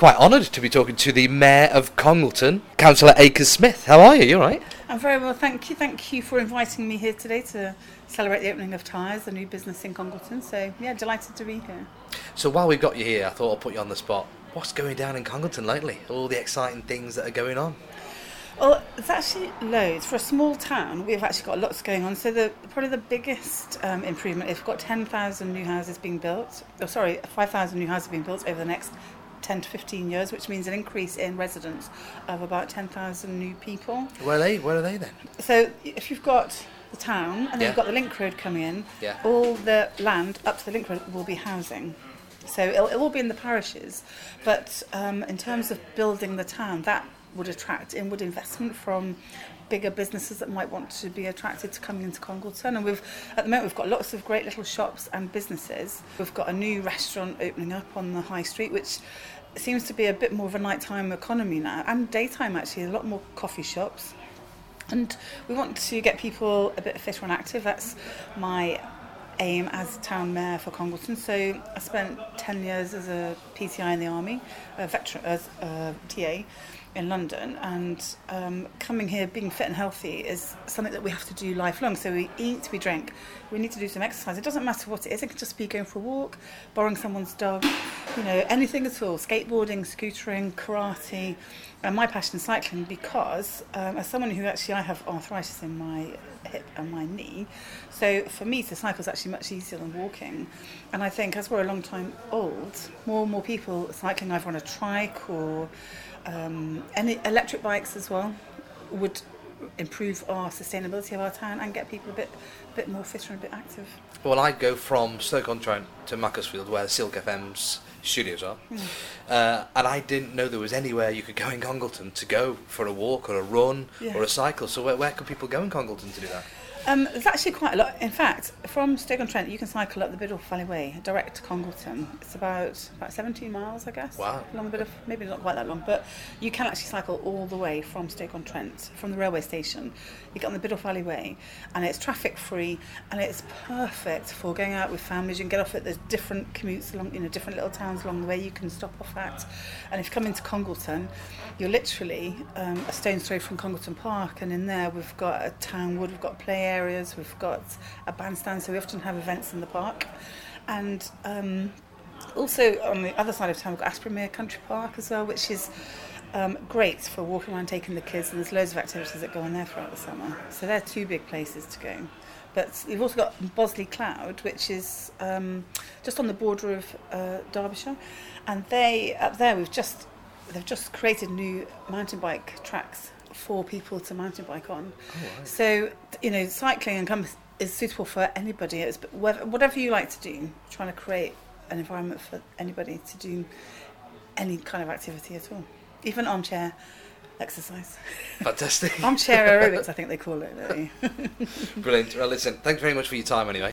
quite honoured to be talking to the Mayor of Congleton, Councillor Akers-Smith. How are you? You all right? I'm very well, thank you. Thank you for inviting me here today to celebrate the opening of Tyres, the new business in Congleton. So, yeah, delighted to be here. So while we've got you here, I thought I'll put you on the spot. What's going down in Congleton lately? All the exciting things that are going on? Well, there's actually loads. For a small town, we've actually got lots going on. So probably the biggest improvement is we've got 10,000 new houses being built. 5,000 new houses being built over the next 10 to 15 years, which means an increase in residents of about 10,000 new people. Where are they then? So if you've got the town and then you've got the link road coming in, all the land up to the link road will be housing. So it'll all be in the parishes. But in terms of building the town, that would attract inward investment from bigger businesses that might want to be attracted to coming into Congleton. And at the moment we've got lots of great little shops and businesses. We've got a new restaurant opening up on the high street, which seems to be a bit more of a nighttime economy now, and daytime actually, a lot more coffee shops. And we want to get people a bit fitter and active. That's my aim as town mayor for Congleton. So I spent 10 years as a PTI in the army, a veteran, as a TA in London, and coming here, being fit and healthy is something that we have to do lifelong. So we eat, we drink, we need to do some exercise. It doesn't matter what it is. It could just be going for a walk, borrowing someone's dog, anything at all. Skateboarding, scootering, karate, and my passion is cycling because as someone who actually, I have arthritis in my hip and my knee, so for me to cycle is actually much easier than walking. And I think as we're a long time old, more and more people cycling either on a trike or any electric bikes as well would improve our sustainability of our town and get people a bit more fitter and a bit active. Well, I go from Stoke-on-Trent to Macclesfield, where Silk FM's studios are, and I didn't know there was anywhere you could go in Congleton to go for a walk or a run or a cycle. So where could people go in Congleton to do that? There's actually quite a lot. In fact, from Stoke-on-Trent, you can cycle up the Biddulph Valley Way, direct to Congleton. It's about 17 miles, I guess. Wow. Along the Biddulph, maybe not quite that long, but you can actually cycle all the way from Stoke-on-Trent, from the railway station. You get on the Biddulph Valley Way, and it's traffic-free, and it's perfect for going out with families. You can get off at, there's different commutes along, different little towns along the way you can stop off at. And if you come into Congleton, you're literally a stone's throw from Congleton Park, and in there we've got a town wood, we've got play areas, we've got a bandstand, so we often have events in the park. And also on the other side of town we've got Aspermere Country Park as well, which is great for walking around, taking the kids, and there's loads of activities that go on there throughout the summer. So they're two big places to go. But you've also got Bosley Cloud, which is just on the border of Derbyshire, and up there they've just created new mountain bike tracks for people to mountain bike on. Oh, right. So, cycling is suitable for anybody. Whatever you like to do, trying to create an environment for anybody to do any kind of activity at all. Even armchair exercise. Fantastic. Armchair aerobics, I think they call it. Brilliant. Well, listen, thanks very much for your time anyway.